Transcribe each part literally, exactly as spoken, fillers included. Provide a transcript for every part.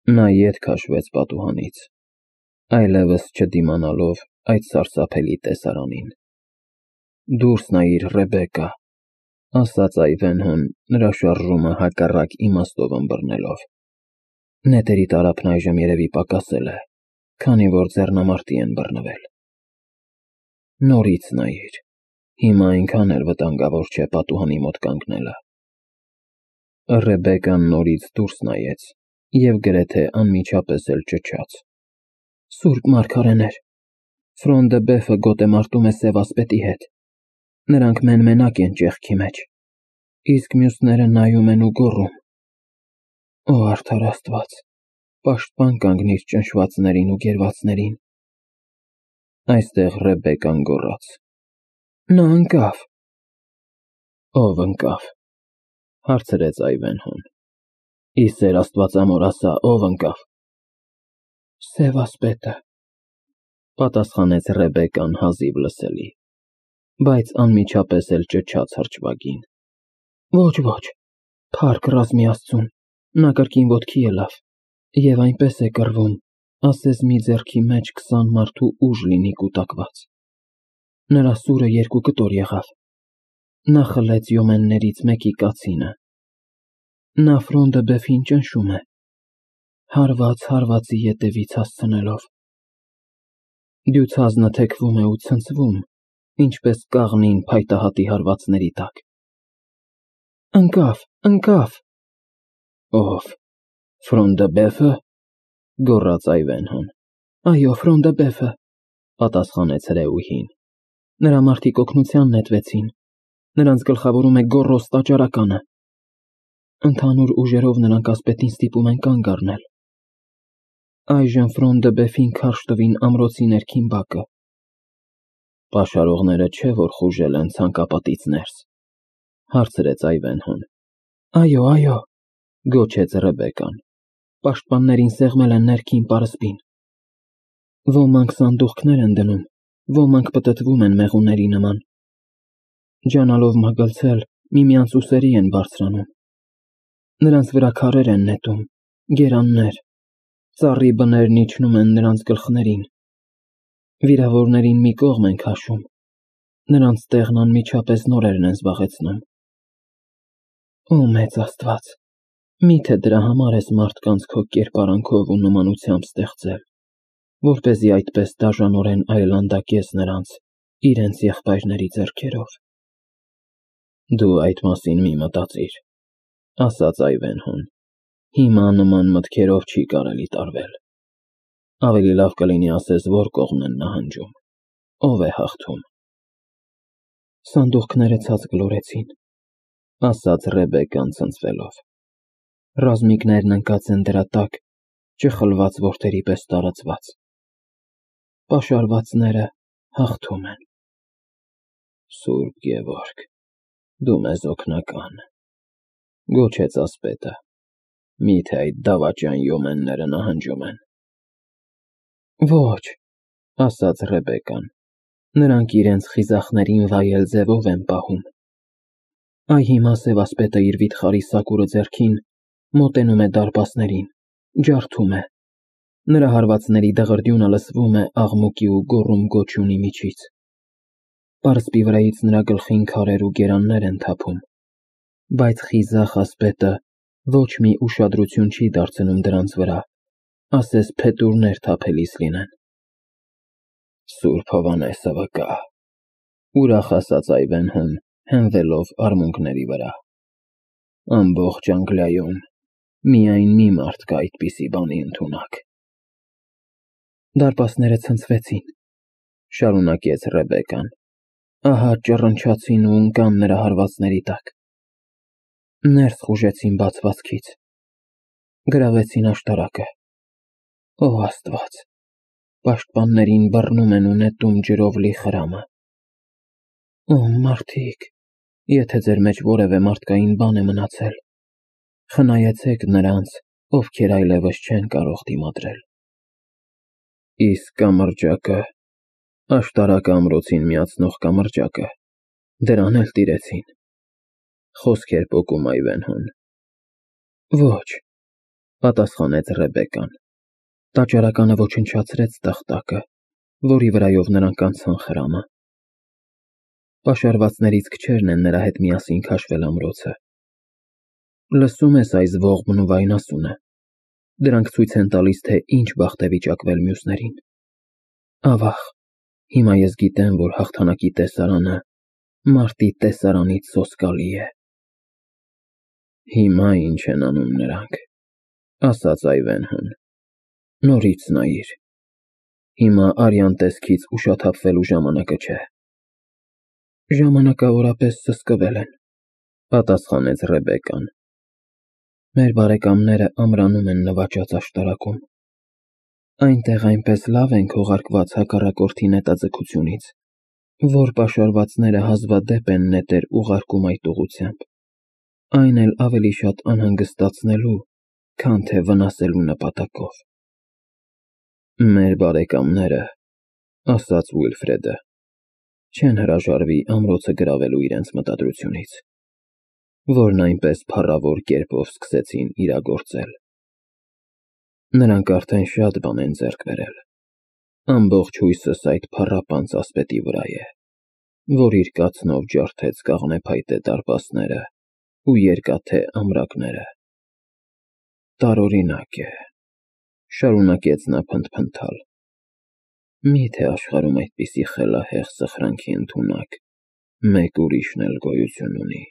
Նա ետ քաշվեց պատուհանից, այլևս չդիմանալով այդ սարսափելի տեսարանին։ Դուրս նայիր, Ռեբեկա, ասաց Այվենհոն, նրա շարժումը հակառակ իմաստով ըմբռնելով։ Նետերի տարափն այժմ երևի պակասել է, քանի որ ձեռնամարտի են բռնվել։ Նորից նայիր, հիմա այնքան էլ վտանգավոր չէ պատուհանի մոտ կանգնելը։ Ռեբեկան նորից դուրս նայեց և գրեթե անմիջապես էլ ճչաց. Սուրբ մարգարեներ, Ֆրոնդը գոտեմարտում է սևասպետի հետ, նրանք մեն-մենակ են ճեղքի մեջ, իսկ մյուսները նայում են ու գոռում. Ո արդար Աստված, պաշտպան կանգնիր ճնշվածներին ու գերվածներին։ Այստեղ Ռեբեկան գոռաց. Նա ընկավ։ Ո՞վ ընկավ, հարցրեց Այվենհոն։ Ի սեր Աստվածամոր ասա, ո՞վ ընկավ։ Սևասպետը, պատասխանեց Ռեբեկան հազիվ լսելի, բայց անմիջապես էլ ճչաց հրճվագին. Ոչ, ոչ, փառք ռազմի Աստծուն, նա կրկին ոտքի ելավ, և այնպես է կռվում, ասես մի ձեռքի մեջ քսան մարդու ուժ լինի կուտակված։ Նրա սուրը երկու կտոր եղավ, նա խլեց յոմեններից մեկի կացինը։ Նա Ֆրոնդը ճնշում է, հարված հարվածի ետևից հասցնելով։ Դյուցազնը թեքվում է ու ցնցվում, ինչպես կաղնին փայտահատի հարվածների տակ։ Ընկավ, ընկավ։ Ո՞վ, Ֆրոնդը, գոռաց Այվենհոն։ Այո, Ֆրոնդը, պատասխանեց հրեուհին։ Նրա մարդիկ օգնության նետվեցին, նրանց գլխավորում է Գոռոս տաճարականը։ Ընդհանուր ուժերով նրանք ասպետին ստիպում են կանգ առնել։ Այժմ Ֆրոնդը քարշ տվին ամրոցի ներքին բակը։ Պաշարողները չէ որ խուժել են ցանկապատից ներս, հարցրեց Այվենհոն։ Այո, այո, գոչեց Ռեբեկան, պաշտպաններին սեղմել են ներքին պարսպին։ Ոմանք սանդուղքներ են դնում, ոմանք պտտվում են մեղուների նման։ Ջանալով մագլցել, միմյանց ուսերի են բարձրանում։ Նրանց վրա քարեր են նետում, գերաններ, ծառի բներն իջնում են նրանց գլխներին։ Վիրավորներին մի կողմ են քաշում, նրանց տեղն անմիջապես նորերն են զբաղեցնում։ Ո մեծ Աստված, միթե դրա համար ես մարդկանց քո կերպարանքով ու նմանությամբ ստեղծել, որպեսզի այդպես դաժանորեն այլանդակես նրանց իրենց եղբայրների ձեռքերով։ Դու այդ մասին մի մտածիր, ասաց Այվենհոն, հիմա նման մտքերով չի կարելի տարվել։ Ավելի լավ կլինի ասես որ կողմն են նահանջում, ով է հաղթում։ Սանդուղքները ցած գլորեցին, ասաց Ռեբեկան ցնցվելով։ Ռազմիկներն ընկած են դրա տակ, ճխլված որդերի պես տարածված։ Պաշարվածները հաղթում են։ Սուրբ Գևորգ, դու մեզ օգնական, գոչեց ասպետը, միթե այդ դավաճան յոմենները նահանջում են։ Ոչ, ասաց Ռեբեկան, նրանք իրենց խիզախներին վայել ձևով են պահում։ Այ հիմա սևասպետը իր վիթխարի սակուրը ձեռքին մոտենում է դարպասներին, ջարդում է։ Նրա հարվածների դղրդյունը լսվում է աղմուկի ու գոռում գոչյունի միջից։ Պարսպի վրայից նրա գլխին քարեր ու գերաններ են թափում, բայց խիզախ ասպետը ոչ մի ուշադրություն չի դարձնում դրանց վրա, ասես փետուրներ թափելիս լինեն։ Սուրբ Հովհաննեսը վկա, ուրախ ասաց Այվենհոն, հենվելով արմունկների վրա։ Ամբողջ Անգլիայում միայն մի մարդ կա այդպիսի բանի ընդունակ։ Դարպասները ցնցվեցին, շարունակեց Ռեբեկան, ահա ճռնչացին ու ընկան նրա հարվածների տակ։ Ներս խուժեցին բացվածքից, գրավեցին աշտարակը։ Ո Աստված, պաշտպաններին բռնում են ու նետում ջրով լի խրամը։ Ո մարդիկ, եթե ձեր մեջ որևէ մարդկային բան է մնացել, խնայեցեք նրանց, ովքեր այլևս չեն կարող դիմադրել։ Իսկ կամրջակը, աշտարակը ամրոցին միացնող կամրջակը, դրան էլ տիրեցին, խոսք էր պոկում Այվենհոն։ Ոչ, Պատասխանեց Ռեբեկան։ Տաճարականը ոչնչացրեց տախտակը, որի վրայով նրանք անցան խրամը։ Պաշարվածներից քչերն են նրա հետ միասին քաշվել ամրոցը։ Լսում ես այս ողբն ու վայնասունը։ Դրանք ցույց են տալիս, թե ինչ բախտ է վիճակվել մյուսներին։ Ավաղ, հիմա ես գիտեմ, որ հաղթանակի տեսարանը մարտի տեսարանից սոսկալի է։ Հիմա ինչ են անում նրանք, ասաց Այվենհոն։ Նորից նայիր։ Հիմա արյան տեսքից ուշաթափվելու ժամանակը չէ։ Ժամանակավորապես սսկվել են, պատասխանեց Ռեբեկան։ Մեր բարեկամները ամրանում են նվաճած աշտարակում։ Այնտեղ այնպես լավ են քողարկված հակառակորդի նետաձգությունից, որ պաշարվածները հազվադեպ են նետեր ուղարկում այդ ուղղությամբ, այն էլ ավելի շատ անհանգստացնելու, քան թե վնասելու նպատակով։ Մեր բարեկամները, ասաց Ուիլֆրեդը, չեն հրաժարվի ամրոցը գրավելու իրենց մտադրությունից, որն այնպես փառավոր կերպով սկսեցին իրագործել։ Նրանք արդեն շատ բան են ձեռք բերել։ Ամբողջ հույսս այդ փառապանծ ասպետի վրա է, որ իր կաթնով ջարդեց կաղնեփայտե դարպասները ու երկաթե ամրակները։ Տարօրինակ է, շարունակեց նա փնթփնթալ։ Միթե աշխարհում այդպիսի խելահեղ սխրանքի ընդունակ մեկ ուրիշն էլ գոյություն ունի։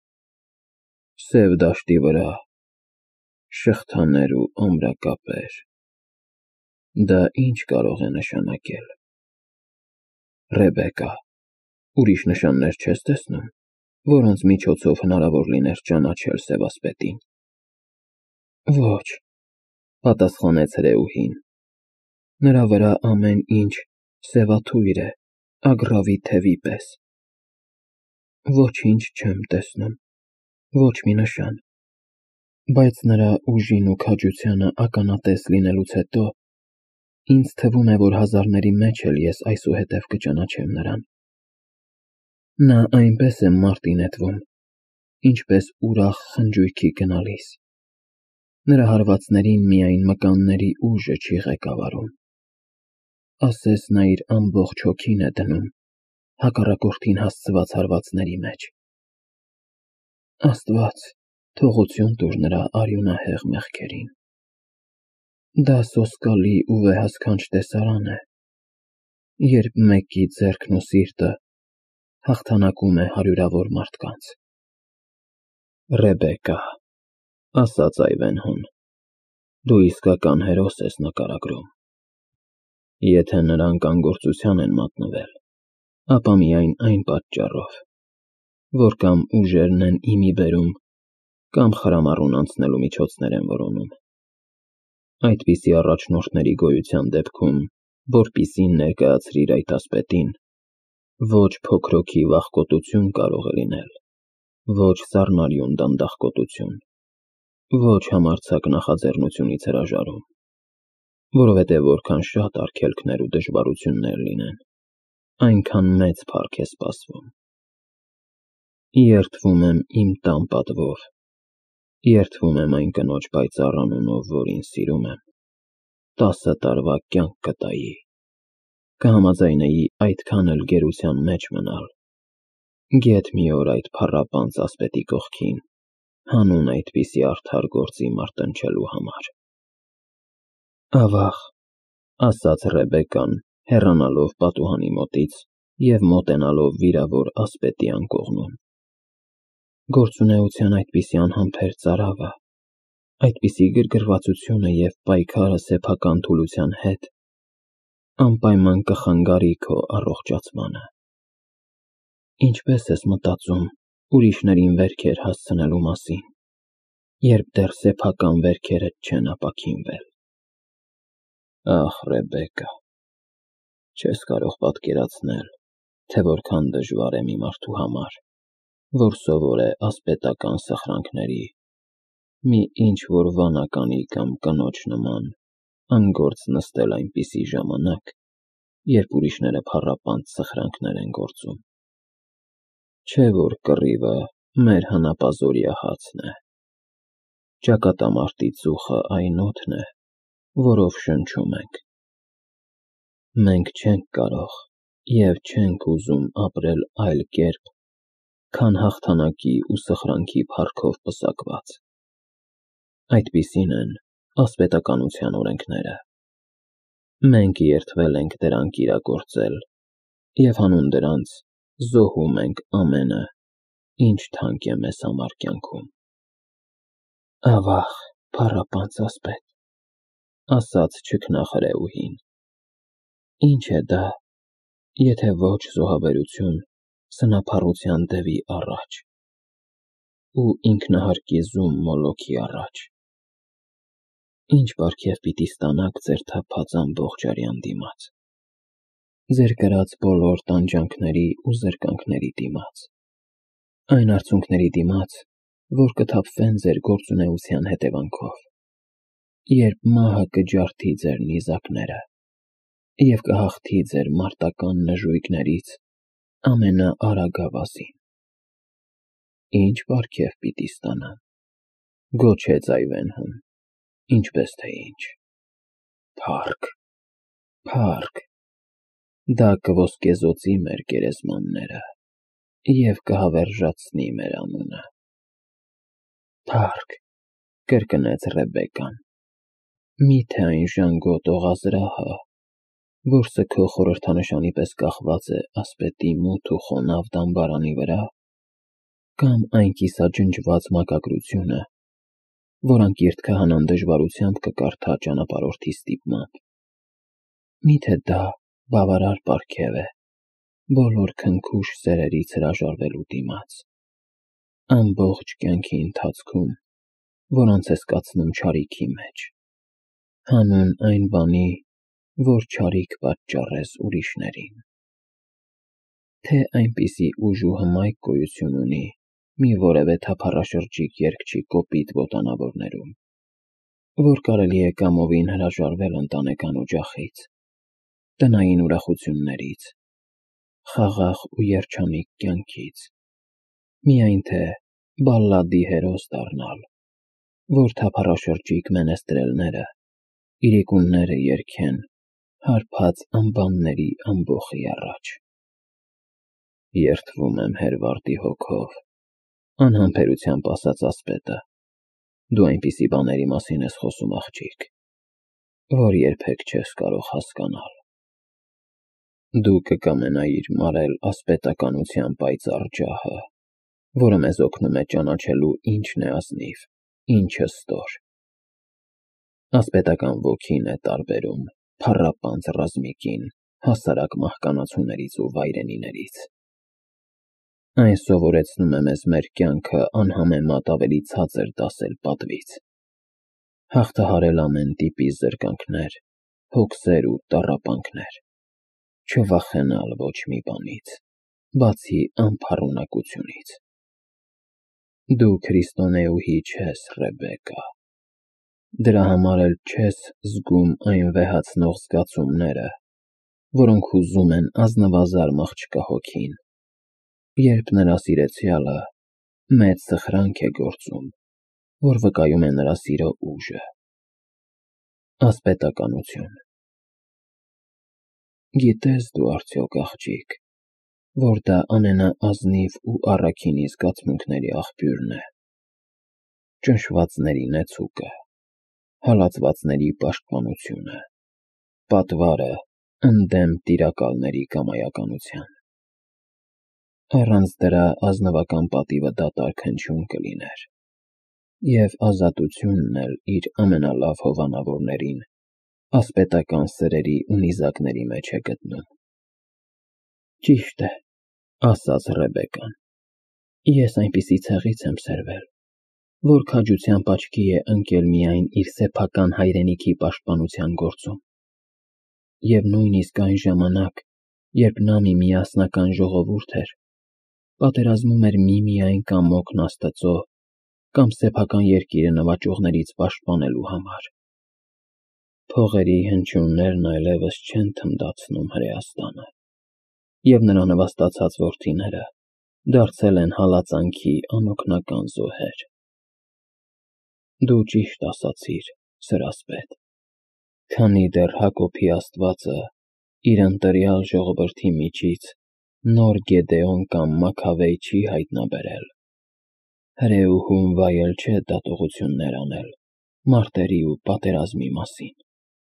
Սև դաշտի վրա շղթաներ ու ամրակապեր։ Դա ինչ կարող է նշանակել։ Ռեբեկա, ուրիշ նշաններ չես տեսնում, որոնց միջոցով հնարավոր լիներ ճանաչել սևասպետին։ Ոչ, պատասխանեց հրեուհին։ Նրա վրա ամեն ինչ սևաթույր է, ագռավի թևի պես։ Ոչինչ չեմ տեսնում, ոչ մի նշան, բայց նրա ուժին ու քաջությանը ականատես լինելուց հետո ինձ թվում է, որ հազարների մեջ էլ ես այսուհետև կճանաչեմ նրան։ Նա այնպես է մարտի նետվում, ինչպես ուրախ խնջույքի գնալիս։ Նրա հարվածներին միայն մկանների ուժը չի ղեկավարում։ Ասես նա իր ամբողջ հոգին է դնում հակառակորդին հասցված հարվածների մեջ։ Աստված թողություն տուր նրա արյունահեղ մեղքերին։ Դա սոսկալի ու վեհասքանչ տեսարան է, երբ մեկի ձեռքն ու սիրտը հաղթանակում է հարյուրավոր մարդկանց։ Ռեբեկա, ասաց Այվենհոն, դու իսկական հերոս ես նկարագրում։ Եթե նրանք անգործության են մատնվել, ապա միայն այն պատճառով, որ կամ ուժերն են իմի բերում, կամ խրամառուն անցնելու միջոցներ են որոնում։ Այդպիսի առաջնորդների գոյության դեպքում, որպիսի ներկայացրիր այդ ասպետին, ոչ փոքրոքի վախկոտություն կարող է լինել, ոչ սառնարյուն դանդաղկոտություն, ոչ համարձակ նախաձեռնությունից հրաժարում, որովհետև որքան շատ արգելքներ ու դժվարություններ լինեն, այնքան մեծ փառք է սպասվում։ Երդվում եմ իմ տան պատվով, երդվում եմ այն կնոջ պայծառ անունով, որին սիրում եմ, տասը տարվա կյանք կտայի, կհամաձայնեի այդքան էլ գերության մեջ մնալ, գեթ մի օր այդ փառապանծ ասպետի կողքին, հանուն այդպիսի արդար գործի մարտնչելու համար։ Ավաղ, ասաց Ռեբեկան, հեռանալով պատուհանի մոտից և մոտենալով վիրավոր ասպետի անկողնում։ Գործունեության այդպիսի անհամբեր ծարավը, այդպիսի գրգռվածությունը և պայքարը սեփական թուլության հետ անպայման կխանգարի քո առողջացմանը։ Ինչպես ես մտածում ուրիշներին վերքեր հասցնելու մասին, երբ դեռ սեփական վերքերդ չեն ապաքինվել։ Ախ, Ռեբեկա, չես կարող պատկերացնել, թե որքան դժվար է մի մարդու համար, որ սովոր է ասպետական սխրանքների, մի ինչ-որ վանականի կամ կնոջ նման անգործ նստել այնպիսի ժամանակ, երբ ուրիշները փառապանծ սխրանքներ են գործում։ Չէ որ կռիվը մեր հանապազօրյա հացն է։ Ճակատամարտի ծուխը այն օդն է, որով շնչում ենք։ Մենք չենք կարող և չենք ուզում ապրել այլ կերպ, քան հաղթանակի ու սխրանքի փառքով պսակված։ Այդպիսին են ասպետականության օրենքները։ Մենք երդվել ենք դրանք իրագործել և հանուն դրանց զոհում ենք ամենը, ինչ թանկ է մեզ համար կյանքում։ Ավաղ, փառապանծ ասպետ, ասաց չքնախրեուհին, ի՞նչ է դա, եթե ոչ զոհաբերություն սնափառության դևի առաջ ու ինքնահարկիզում Մոլոքի առաջ։ Ինչ պարգև պիտի ստանաք ձեր թափած ամբողջ արյան դիմաց, ձեր կրած բոլոր տանջանքների ու զրկանքների դիմաց, այն արցունքների դիմաց, որ կթափվեն ձեր գործունեության հետևանքով, երբ մահը կջարդի ձեր նիզակները և կհաղթի ձեր մարտական նժույգներից ամենաարագավազին։ Ինչ պարգև պիտի ստանամ, գոչեց Այվենհուն, ինչպես թե ինչ։ Փառք, փառք, դա կոսկեզօծի մեր գերեզմանները և կհավերժացնի մեր անունը։ Փառք, կրկնեց Ռեբեկկան, միթե այն ժանգոտ օղազրահը, որ սգո խորհրդանշանի պես կախված է ասպետի մութ ու խոնավ դամբարանի վրա, կամ այն կիսաջնջված մակագրությունը, որ անկիրթ քահանան դժվարությամբ կկարդա ճանապարհորդի ստիպմամբ, միթե դա բավարար պարգև է բոլոր քնքուշ սերերից հրաժարվելու դիմաց, ամբողջ կյանքի ընթացքում, որ անց ես կացնում չարիքի մեջ, հանուն այն բանի, որ չարիք պատճառես ուրիշներին։ Թե այնպիսի ուժ ու հմայք գոյություն ունի մի որևէ թափառաշրջիկ երգչի կոպիտ ոտանավորներում, որ կարելի է կամովին հրաժարվել ընտանեկան օջախից, տնային ուրախություններից, խաղաղ ու երջանիկ կյանքից, միայն թե բալլադի հերոս դառնալ, որ թափառաշրջիկ մենեստրելները իրիկունները երգեն հարբած անբանների ամբոխի առաջ։ Երդվում եմ Հերվարդի հոգով, անհամբերությամբ ասաց ասպետը, դու այնպիսի բաների մասին ես խոսում, աղջիկ, որ երբեք չես կարող հասկանալ։ Դու կկամենայիր մարել ասպետականության պայծառ ջահը, որը մեզ օգնում է ճանաչելու ինչն է ազնիվ, ինչը ստոր։ Ասպետական ոգին է տարբերում փառապանծ ռազմիկին հասարակ մահկանացուներից ու վայրենիներից։ Այն սովորեցնում է մեզ մեր կյանքը անհամեմատ ավելի ցածր դասել պատվից, հաղթահարել ամեն տիպի զրկանքներ, հոգսեր ու տառապանքներ, չվախենալ ոչ մի բանից, բացի անփառունակությունից։ Դու քրիստոնեուհի չես, Ռեբեկկա, դրա համար էլ չես զգում այն վեհացնող զգացումները, որոնք հուզում են ազնվազարմ աղջկա հոգին, երբ նրա սիրեցյալը մեծ սխրանք է գործում, որ վկայում է նրա սիրո ուժը։ Ասպետականություն։ Գիտես դու արդյոք, աղջիկ, որ դա ամենաազնիվ ու առաքինի զգացմունքների աղբյուրն է, ճնշվածների նեցուկը, հալածվածների պաշտպանությունը, պատվարը ընդդեմ տիրակալների կամայականության։ Առանց դրա ազնվական պատիվը դատարկ հնչյուն կլիներ, և ազատությունն էլ իր ամենալավ հովանավորներին ասպետական սրերի ու նիզակների մեջ է գտնում։ Ճիշտ է, ասաց Ռեբեկկան, ես այնպիսի ցեղից եմ սերվել, որ քաջությամբ աչքի է ընկել միայն իր սեփական հայրենիքի պաշտպանության գործում, և նույնիսկ այն ժամանակ, երբ նա մի միասնական ժողովուրդ էր, պատերազմում էր միմիայն կամ օգն Աստծո, կամ սեփական երկիրը նվաճողներից պաշտպանելու համար։ Փողերի հնչյուններն այլևս չեն թնդացնում Հրեաստանը, և նրա նվաստացած որդիները դարձել են հալածանքի անօգնական զոհեր։ Դու ճիշտ ասացիր, սրասպետ, քանի դեռ Հակոբի Աստվածը իր ընտրյալ ժողովրդի միջից նոր Գեդեոն կամ Մաքավեյ չի հայտնաբերել, հրեուհուն վայել չէ դատողություններ անել մարտերի ու պատերազմի մասին։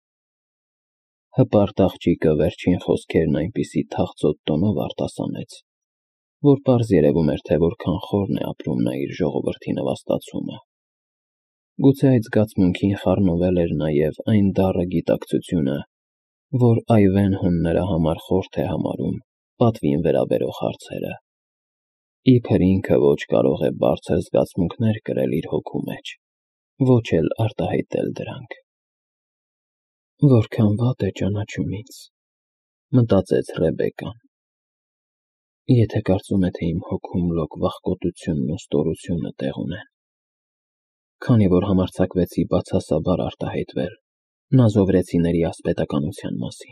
Հպարտ աղջիկը վերջին խոսքերն այնպիսի թախծոտ տոնով արտասանեց, որ պարզ երևում էր, թե որքան խորն է ապրում նա իր ժողովրդի նվաստացումը։ Գուցե այդ զգացմունքին խառնվել էր նաև այն դառը գիտակցությունը, որ Այվենհուն նրա համար խորթ է համարում պատվին վերաբերող հարցերը, իբր ինքը ոչ կարող է բարձր զգացմունքներ կրել իր հոգու մեջ, ոչ էլ արտահայտել դրանք։ Որքան վատ է ճանաչում ինձ, մտածեց Ռեբեկան։ Եթե կարծում է, թե իմ հոգում լոկ վախկոտությունն ու ստորությունը տեղ ունեն, քանի որ համարձակվեցի բացասաբար արտահայտվել նազովրեցիների ասպետականության մասին։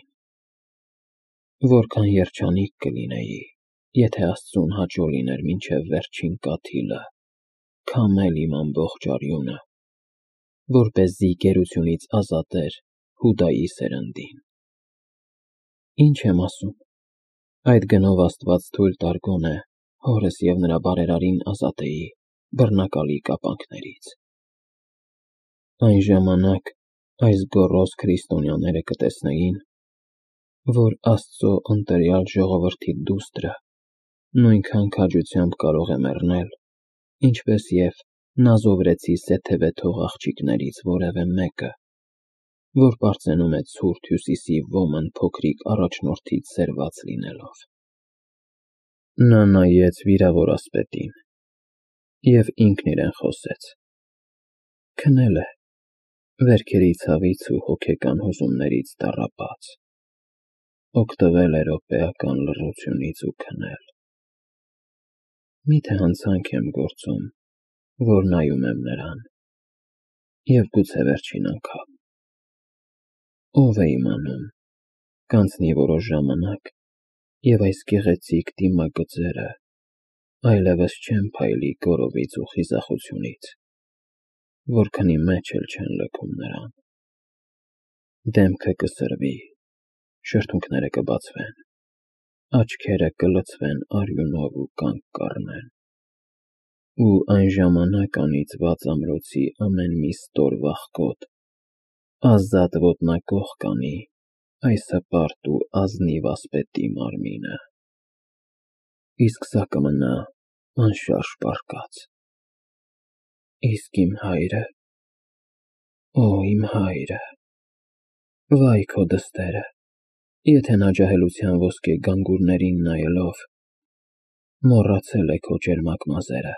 Որքան երջանիկ կլինեի, եթե Աստծուն հաճո լիներ մինչև վերջին կաթիլը քամել իմ ամբողջ արյունը, որպեսզի գերությունից ազատեր Հուդայի սերնդին։ Ինչ եմ ասում, այդ գնով Աստված թույլ տար գոնե հորս և նրա բարերարին ազատեի բռնակալի կապանքներից։ Այն ժամանակ այս գոռոզ քրիստոնյաները կտեսնեին, որ Աստծո ընտրյալ ժողովրդի դուստրը նույնքան քաջությամբ կարող է մեռնել, ինչպես և նազովրեցի սեթևեթող աղջիկներից որևէ մեկը, որ պարծենում է ցուրտ հյուսիսի ոմն փոքրիկ առաջնորդից սերված լինելով։ Նա նայեց վիրավոր ասպետին և ինքն իրեն խոսեց. քնել է, վերքերի ցավից ու հոգեկան հուզումներից տառապած, օգտվել է րոպեական լռությունից ու քնել։ Միթե հանցանք եմ գործում, որ նայում եմ նրան, և գուցե վերջին անգամ։ Ով է իմանում, կանցնի որոշ ժամանակ, և այս գեղեցիկ դիմագծերը այլևս չեն փայլի գոռովից ու խիզախությունից, որքանի մեջ էլ չեն լքում նրան։ Դեմքը կսրվի, շրթունքները կբացվեն, աչքերը կլցվեն արյունով ու կանգ կառնեն, ու այն ժամանակ անիծված ամրոցի ամեն մի ստոր վախկոտ ազատ ոտնակոխ կանի այս հպարտ ու ազնիվ ասպետի մարմինը, իսկ սա կմնա անշարժ պառկած։ Իսկ իմ հայրը, օ, իմ հայրը, վայ քո դստերը, եթե նա ջահելության ոսկե գանգուրներին նայելով մոռացել է քո ճերմակ մազերը։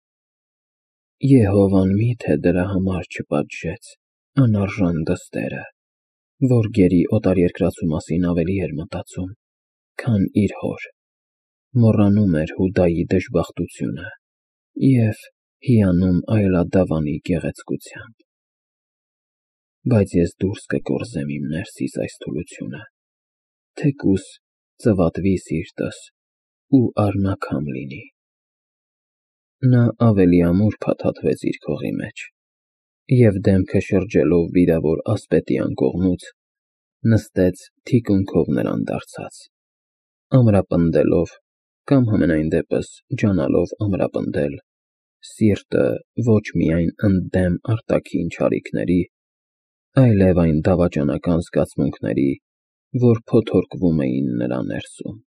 Եհովան մի՞թե դրա համար չպատժեց անարժան դստերը, որ գերի օտարերկրացու մասին ավելի էր մտածում, քան իր հոր, մոռանում էր Հուդայի դժբախտությունը և հիանում այլադավանի գեղեցկությամբ։ Բայց ես դուրս կկորզեմ իմ ներսից այս թուլությունը, թեկուզ ծվատվի սիրտս ու արնաքամ լինի։ Նա ավելի ամուր փաթաթվեց իր քողի մեջ և դեմքը շրջելով վիրավոր ասպետի անկողնուց, նստեց թիկունքով նրան դարձած, ամրապնդելով կամ համենայն դեպս ջանալով ամրապնդել սիրտը ոչ միայն ընդդեմ արտաքին չարիքների, այլև այն դավաճանական զգացմունքների, որ փոթորկվում էին նրա ներսում։